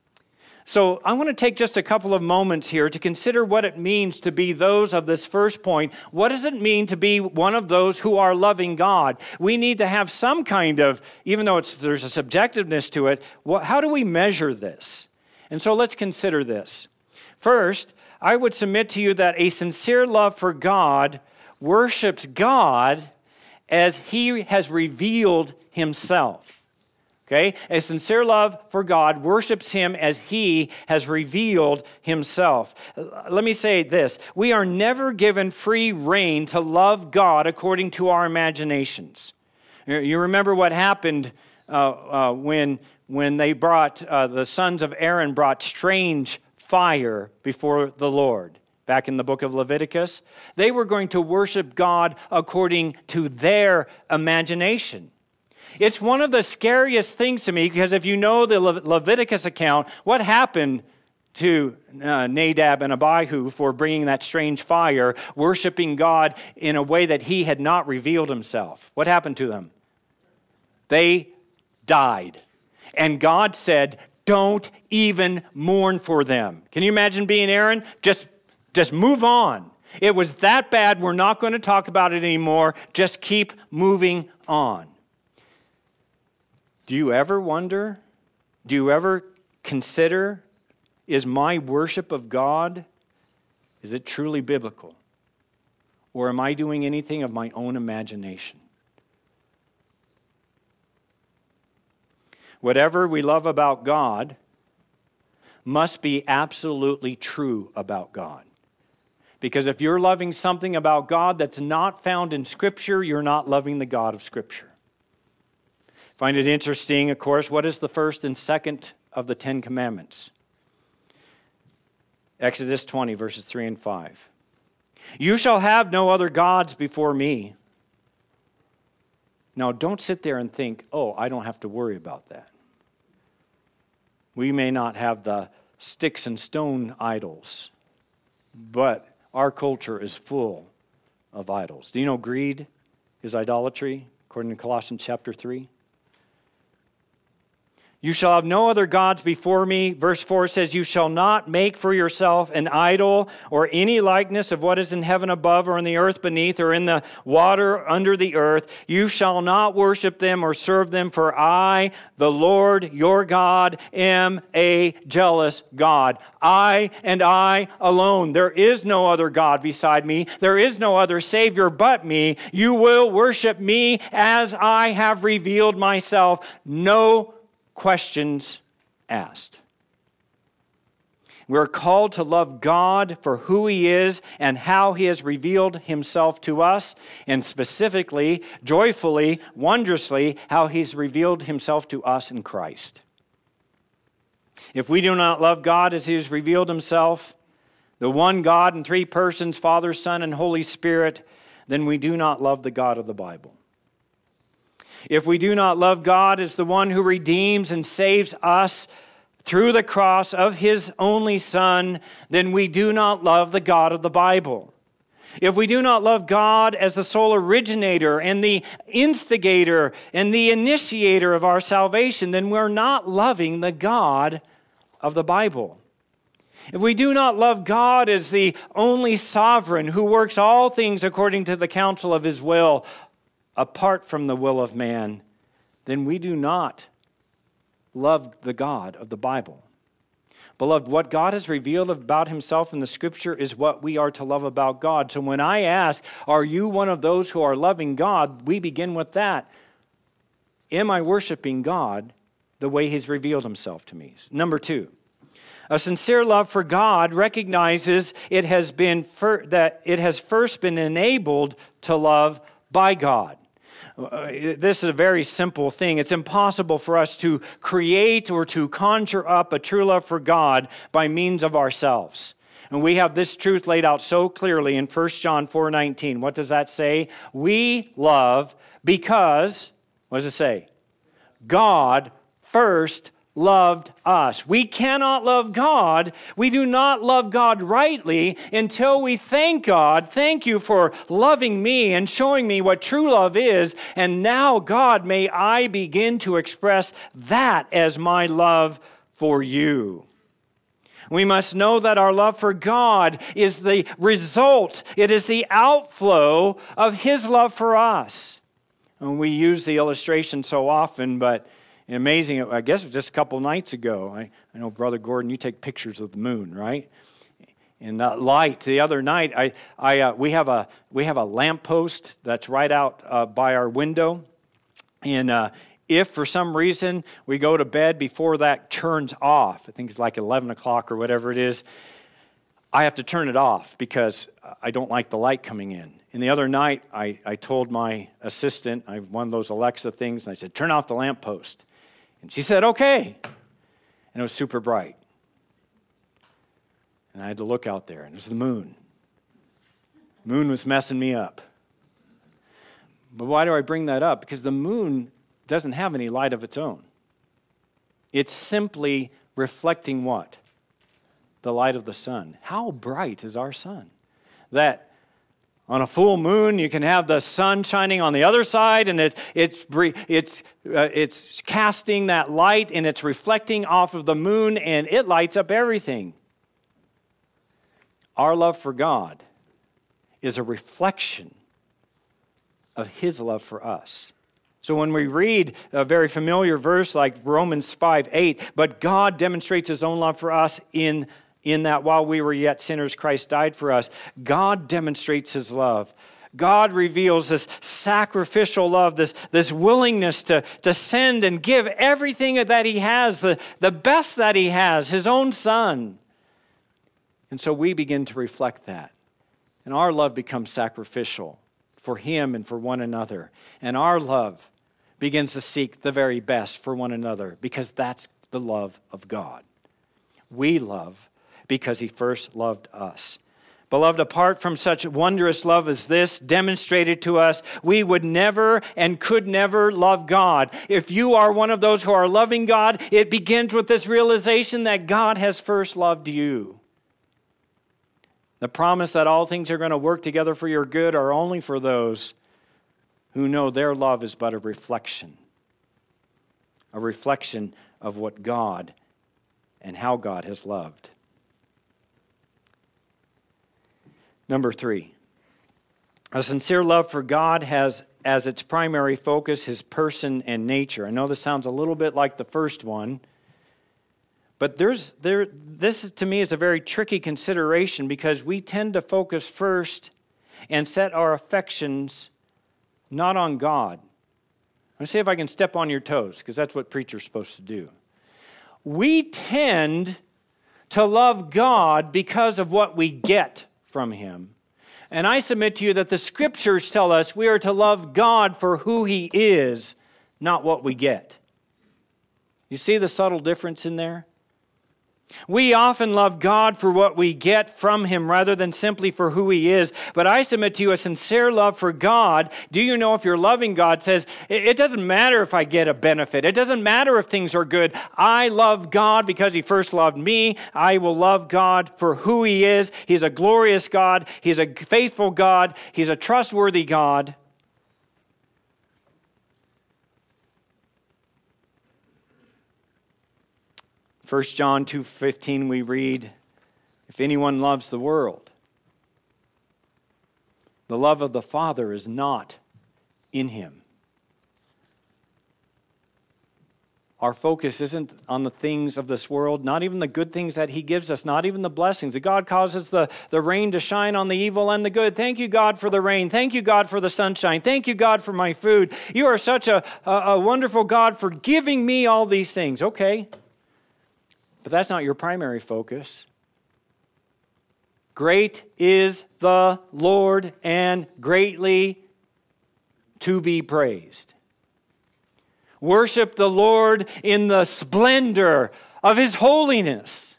So I want to take just a couple of moments here to consider what it means to be those of this first point. What does it mean to be one of those who are loving God? We need to have some kind of, even though there's a subjectiveness to it, how do we measure this? And so let's consider this. First, I would submit to you that a sincere love for God worships God as he has revealed himself. Okay? A sincere love for God worships him as he has revealed himself. Let me say this. We are never given free rein to love God according to our imaginations. You remember what happened when they brought, the sons of Aaron brought strange fire before the Lord. Back in the book of Leviticus, they were going to worship God according to their imagination. It's one of the scariest things to me because if you know the Leviticus account, what happened to Nadab and Abihu for bringing that strange fire, worshiping God in a way that he had not revealed himself? What happened to them? They died. And God said, don't even mourn for them. Can you imagine being Aaron? Just move on. It was that bad. We're not going to talk about it anymore. Just keep moving on. Do you ever wonder? Do you ever consider, is my worship of God, is it truly biblical? Or am I doing anything of my own imagination? Whatever we love about God must be absolutely true about God. Because if you're loving something about God that's not found in Scripture, you're not loving the God of Scripture. Find it interesting, of course, what is the first and second of the Ten Commandments? Exodus 20, verses 3 and 5. You shall have no other gods before me. Now, don't sit there and think, oh, I don't have to worry about that. We may not have the sticks and stone idols, but our culture is full of idols. Do you know greed is idolatry, according to Colossians chapter 3? You shall have no other gods before me. Verse 4 says, you shall not make for yourself an idol or any likeness of what is in heaven above or in the earth beneath or in the water under the earth. You shall not worship them or serve them, for I, the Lord your God, am a jealous God. I and I alone. There is no other God beside me. There is no other Savior but me. You will worship me as I have revealed myself. No questions asked. We're called to love God for who He is and how He has revealed Himself to us, and specifically, joyfully, wondrously, how He's revealed Himself to us in Christ. If we do not love God as He has revealed Himself, the one God in three persons, Father, Son, and Holy Spirit, then we do not love the God of the Bible. If we do not love God as the one who redeems and saves us through the cross of His only Son, then we do not love the God of the Bible. If we do not love God as the sole originator and the instigator and the initiator of our salvation, then we're not loving the God of the Bible. If we do not love God as the only sovereign who works all things according to the counsel of His will, apart from the will of man, then we do not love the God of the Bible. Beloved, what God has revealed about Himself in the Scripture is what we are to love about God. So when I ask, are you one of those who are loving God? We begin with that. Am I worshiping God the way He's revealed Himself to me? Number two, a sincere love for God recognizes that it has first been enabled to love by God. This is a very simple thing. It's impossible for us to create or to conjure up a true love for God by means of ourselves. And we have this truth laid out so clearly in 1 John 4:19. What does that say? We love because, what does it say? God first loved us. We cannot love God. We do not love God rightly until we thank God. Thank you for loving me and showing me what true love is. And now, God, may I begin to express that as my love for you. We must know that our love for God is the result. It is the outflow of His love for us. And we use the illustration so often, but amazing, I guess it was just a couple nights ago. I know, Brother Gordon, you take pictures of the moon, right? And that light. The other night, we have a lamppost that's right out by our window. And if for some reason we go to bed before that turns off, I think it's like 11 o'clock or whatever it is, I have to turn it off because I don't like the light coming in. And the other night, I told my assistant, I have one of those Alexa things, and I said, turn off the lamppost. And she said, okay. And it was super bright. And I had to look out there, and it was the moon. The moon was messing me up. But why do I bring that up? Because the moon doesn't have any light of its own. It's simply reflecting what? The light of the sun. How bright is our sun? That on a full moon, you can have the sun shining on the other side, and it's casting that light, and it's reflecting off of the moon, and it lights up everything. Our love for God is a reflection of His love for us. So when we read a very familiar verse like Romans 5:8, but God demonstrates His own love for us in that while we were yet sinners, Christ died for us. God demonstrates His love. God reveals this sacrificial love, this willingness to send and give everything that He has, the best that He has, His own Son. And so we begin to reflect that. And our love becomes sacrificial for Him and for one another. And our love begins to seek the very best for one another because that's the love of God. We love because He first loved us. Beloved, apart from such wondrous love as this demonstrated to us, we would never and could never love God. If you are one of those who are loving God, it begins with this realization that God has first loved you. The promise that all things are going to work together for your good are only for those who know their love is but a reflection a reflection of what God and how God has loved. Number 3, a sincere love for God has as its primary focus His person and nature. I know this sounds a little bit like the first one, but this to me is a very tricky consideration because we tend to focus first and set our affections not on God. Let me see if I can step on your toes, because that's what preachers are supposed to do. We tend to love God because of what we get from Him. And I submit to you that the Scriptures tell us we are to love God for who He is, not what we get. You see the subtle difference in there? We often love God for what we get from Him rather than simply for who He is. But I submit to you a sincere love for God. Do you know if you're loving God says, it doesn't matter if I get a benefit. It doesn't matter if things are good. I love God because He first loved me. I will love God for who He is. He's a glorious God. He's a faithful God. He's a trustworthy God. 1 John 2:15 we read, if anyone loves the world, the love of the Father is not in him. Our focus isn't on the things of this world, not even the good things that He gives us, not even the blessings. That God causes the rain to shine on the evil and the good. Thank you, God, for the rain. Thank you, God, for the sunshine. Thank you, God, for my food. You are such a wonderful God for giving me all these things. Okay. But that's not your primary focus. Great is the Lord and greatly to be praised. Worship the Lord in the splendor of His holiness.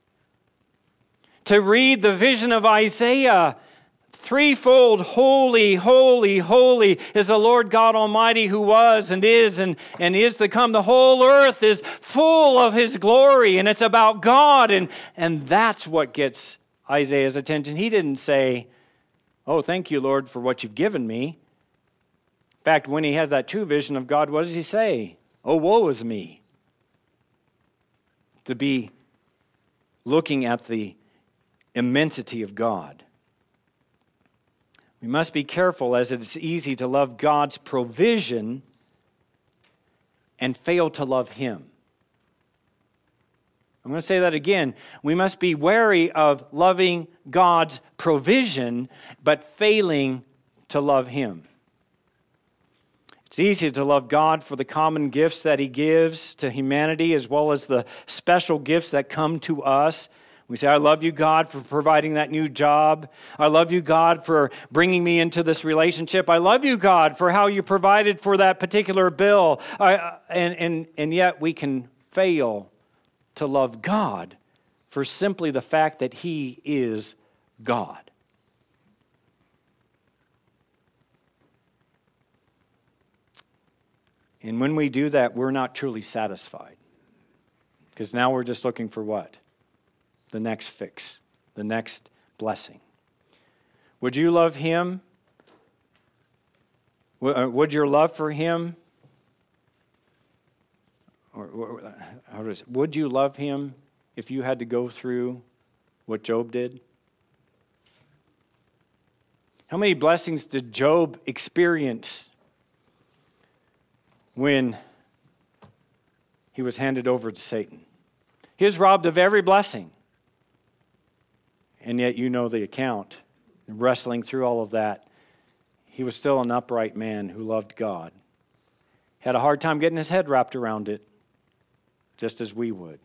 To read the vision of Isaiah, threefold, holy, holy, holy is the Lord God Almighty who was and is to come. The whole earth is full of His glory, and it's about God, and that's what gets Isaiah's attention. He didn't say, oh, thank you, Lord, for what you've given me. In fact, when he has that true vision of God, what does he say? Oh, woe is me. To be looking at the immensity of God. We must be careful, as it's easy to love God's provision and fail to love Him. I'm going to say that again. We must be wary of loving God's provision, but failing to love Him. It's easy to love God for the common gifts that He gives to humanity, as well as the special gifts that come to us. We say, I love you, God, for providing that new job. I love you, God, for bringing me into this relationship. I love you, God, for how you provided for that particular bill. And yet we can fail to love God for simply the fact that He is God. And when we do that, we're not truly satisfied. Because now we're just looking for what? The next fix, the next blessing. Would you love Him? Would your love for Him, would you love Him if you had to go through what Job did? How many blessings did Job experience when he was handed over to Satan? He was robbed of every blessing. And yet you know the account. Wrestling through all of that, he was still an upright man who loved God. Had a hard time getting his head wrapped around it, just as we would.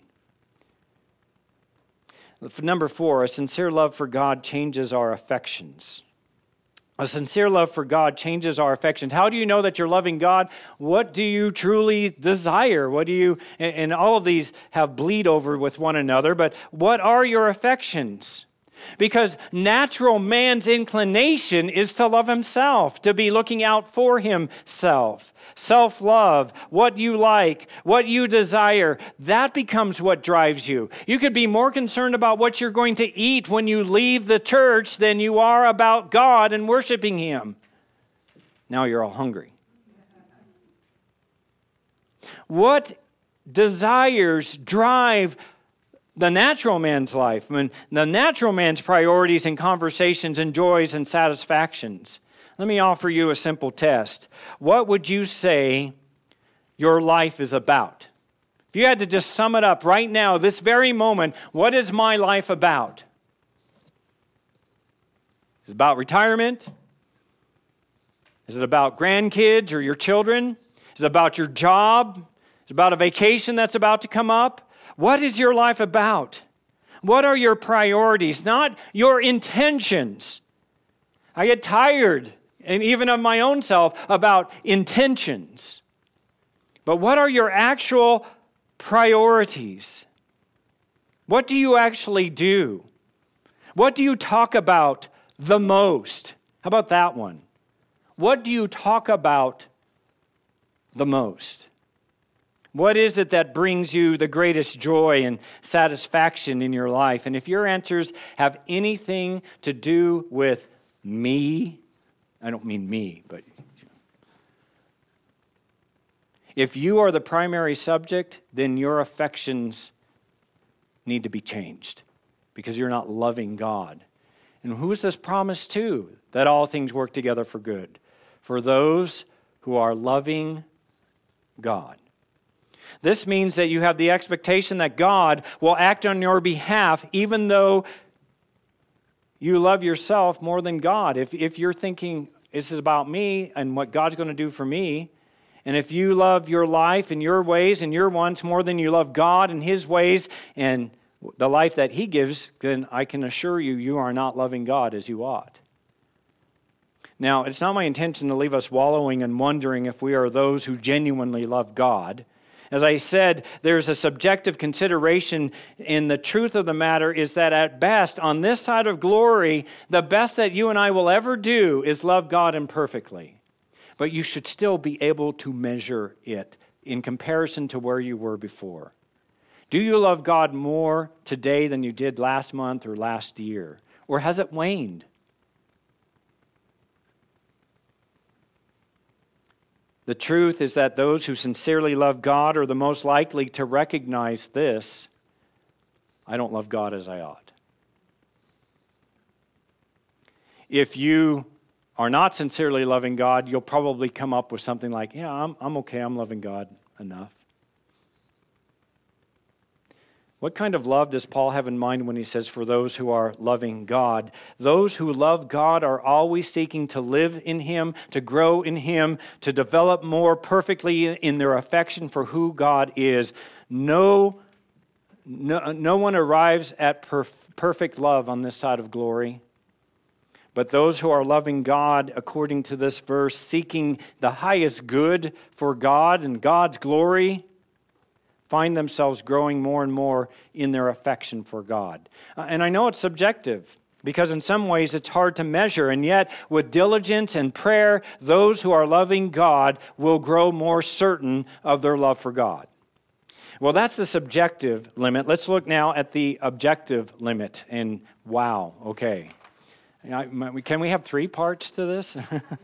Number 4, a sincere love for God changes our affections. A sincere love for God changes our affections. How do you know that you're loving God? What do you truly desire? What do you, and all of these have bleed over with one another, but what are your affections? Because natural man's inclination is to love himself, to be looking out for himself. Self-love, what you like, what you desire, that becomes what drives you. You could be more concerned about what you're going to eat when you leave the church than you are about God and worshiping Him. Now you're all hungry. What desires drive the natural man's life? I mean, the natural man's priorities and conversations and joys and satisfactions. Let me offer you a simple test. What would you say your life is about? If you had to just sum it up right now, this very moment, what is my life about? Is it about retirement? Is it about grandkids or your children? Is it about your job? Is it about a vacation that's about to come up? What is your life about? What are your priorities? Not your intentions. I get tired, and even of my own self, about intentions. But what are your actual priorities? What do you actually do? What do you talk about the most? How about that one? What do you talk about the most? What is it that brings you the greatest joy and satisfaction in your life? And if your answers have anything to do with me, I don't mean me, but if you are the primary subject, then your affections need to be changed because you're not loving God. And who is this promise to? That all things work together for good, for those who are loving God. This means that you have the expectation that God will act on your behalf even though you love yourself more than God. If you're thinking, this is about me and what God's going to do for me, and if you love your life and your ways and your wants more than you love God and His ways and the life that He gives, then I can assure you, you are not loving God as you ought. Now, it's not my intention to leave us wallowing and wondering if we are those who genuinely love God. As I said, there's a subjective consideration, and the truth of the matter is that at best, on this side of glory, the best that you and I will ever do is love God imperfectly. But you should still be able to measure it in comparison to where you were before. Do you love God more today than you did last month or last year? Or has it waned? The truth is that those who sincerely love God are the most likely to recognize this: I don't love God as I ought. If you are not sincerely loving God, you'll probably come up with something like, yeah, I'm okay, I'm loving God enough. What kind of love does Paul have in mind when he says, for those who are loving God? Those who love God are always seeking to live in Him, to grow in Him, to develop more perfectly in their affection for who God is. No one arrives at perfect love on this side of glory. But those who are loving God, according to this verse, seeking the highest good for God and God's glory, find themselves growing more and more in their affection for God. And I know it's subjective, because in some ways it's hard to measure, and yet with diligence and prayer, those who are loving God will grow more certain of their love for God. Well, that's the subjective limit. Let's look now at the objective limit. And wow, okay. Can we have 3 parts to this?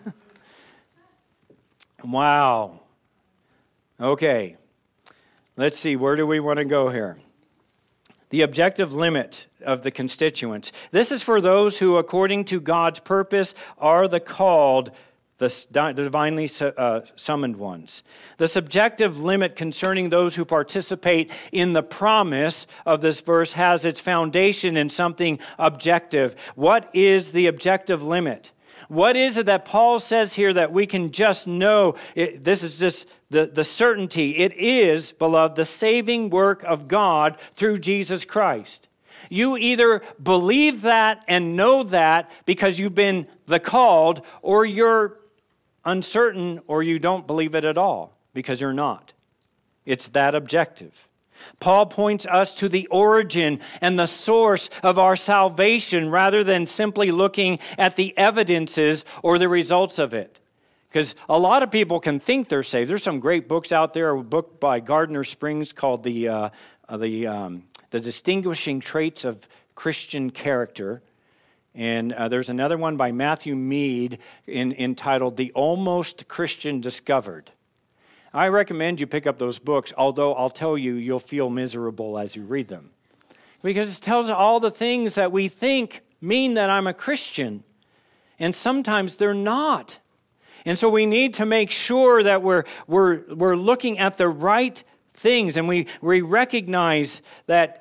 Wow. Okay. Let's see, where do we want to go here? The objective limit of the constituents. This is for those who, according to God's purpose, are the called, the divinely summoned ones. The subjective limit concerning those who participate in the promise of this verse has its foundation in something objective. What is the objective limit? What is it that Paul says here that we can just know? This is just the certainty. It is, beloved, the saving work of God through Jesus Christ. You either believe that and know that because you've been the called, or you're uncertain, or you don't believe it at all because you're not. It's that objective. Paul points us to the origin and the source of our salvation rather than simply looking at the evidences or the results of it. Because a lot of people can think they're saved. There's some great books out there. A book by Gardner Springs called the Distinguishing Traits of Christian Character. And there's another one by Matthew Mead entitled The Almost Christian Discovered. I recommend you pick up those books, although I'll tell you, you'll feel miserable as you read them. Because it tells all the things that we think mean that I'm a Christian, and sometimes they're not. And so we need to make sure that we're looking at the right things, and we recognize that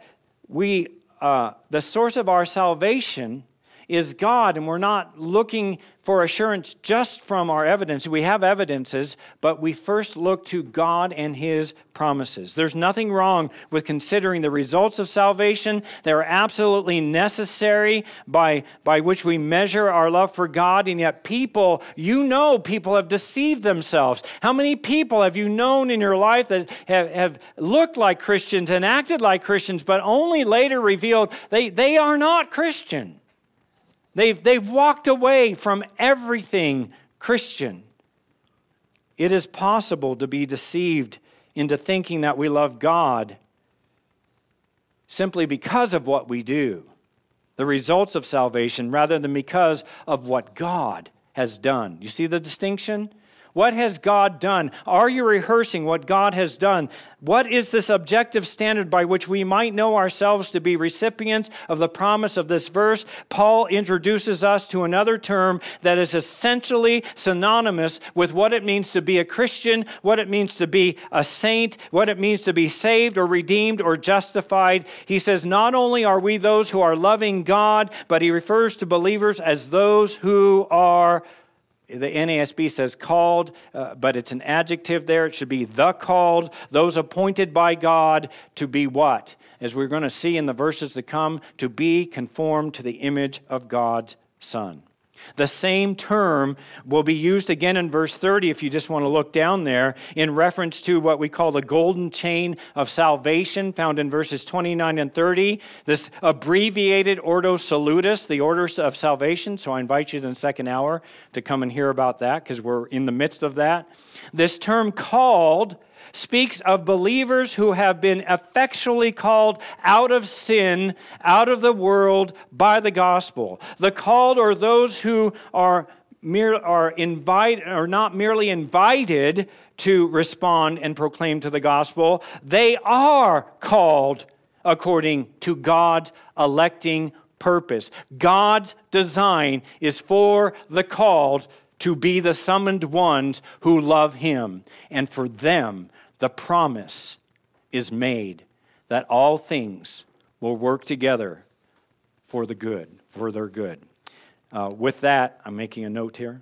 the source of our salvation is God, and we're not looking for assurance just from our evidence. We have evidences, but we first look to God and His promises. There's nothing wrong with considering the results of salvation. They're absolutely necessary by which we measure our love for God, and yet people have deceived themselves. How many people have you known in your life that have looked like Christians and acted like Christians, but only later revealed they are not Christian? They've walked away from everything Christian. It is possible to be deceived into thinking that we love God simply because of what we do, the results of salvation, rather than because of what God has done. You see the distinction? What has God done? Are you rehearsing what God has done? What is this objective standard by which we might know ourselves to be recipients of the promise of this verse? Paul introduces us to another term that is essentially synonymous with what it means to be a Christian, what it means to be a saint, what it means to be saved or redeemed or justified. He says, not only are we those who are loving God, but he refers to believers as those who are, the NASB says called, but it's an adjective there. It should be the called, those appointed by God to be what? As we're going to see in the verses to come, to be conformed to the image of God's Son. The same term will be used again in verse 30, if you just want to look down there, in reference to what we call the golden chain of salvation, found in verses 29 and 30. This abbreviated Ordo Salutis, the orders of salvation. So I invite you in the second hour to come and hear about that, because we're in the midst of that. This term called speaks of believers who have been effectually called out of sin, out of the world by the gospel. The called are those who are not merely invited to respond and proclaim to the gospel. They are called according to God's electing purpose. God's design is for the called to be the summoned ones who love Him, and for them the promise is made that all things will work together for their good. With that, I'm making a note here.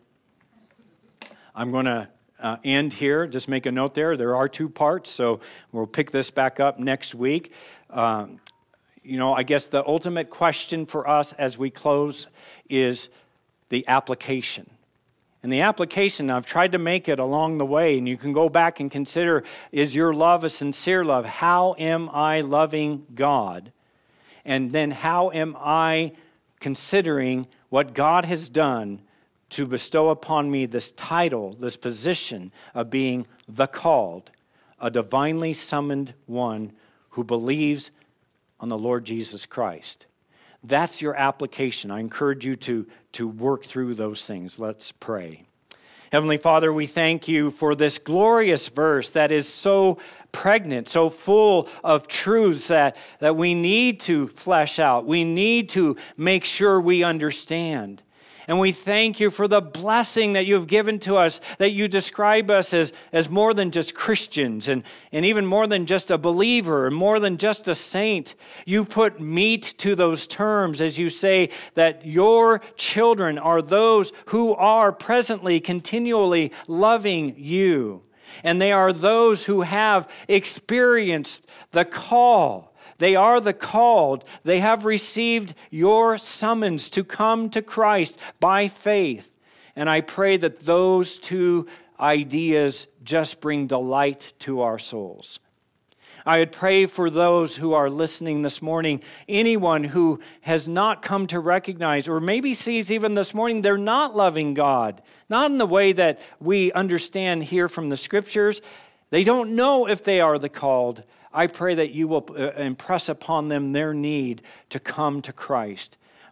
I'm going to end here. Just make a note there. There are two parts, so we'll pick this back up next week. I guess the ultimate question for us as we close is the application. And the application, I've tried to make it along the way, and you can go back and consider, is your love a sincere love? How am I loving God? And then how am I considering what God has done to bestow upon me this title, this position of being the called, a divinely summoned one who believes on the Lord Jesus Christ? That's your application. I encourage you to work through those things. Let's pray. Heavenly Father, we thank you for this glorious verse that is so pregnant, so full of truths that we need to flesh out. We need to make sure we understand. And we thank you for the blessing that you've given to us, that you describe us as more than just Christians and even more than just a believer and more than just a saint. You put meat to those terms as you say that your children are those who are presently, continually loving you. And they are those who have experienced the call. They are the called. They have received your summons to come to Christ by faith. And I pray that those two ideas just bring delight to our souls. I would pray for those who are listening this morning, anyone who has not come to recognize, or maybe sees even this morning, they're not loving God, not in the way that we understand here from the Scriptures. They don't know if they are the called. I pray that you will impress upon them their need to come to Christ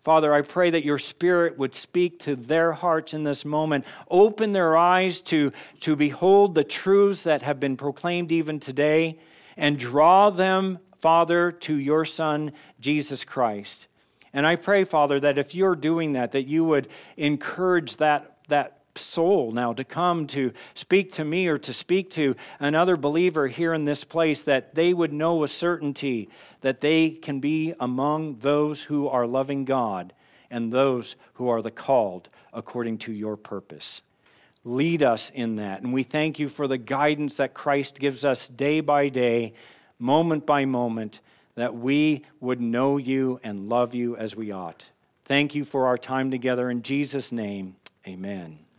Father, I pray that your Spirit would speak to their hearts in this moment. Open their eyes to behold the truths that have been proclaimed even today, and draw them, Father, to your Son, Jesus Christ. And I pray, Father, that if you're doing that you would encourage that soul now to come to speak to me or to speak to another believer here in this place, that they would know a certainty that they can be among those who are loving God and those who are the called according to your purpose. Lead us in that. And we thank you for the guidance that Christ gives us day by day, moment by moment, that we would know you and love you as we ought. Thank you for our time together. In Jesus' name, amen.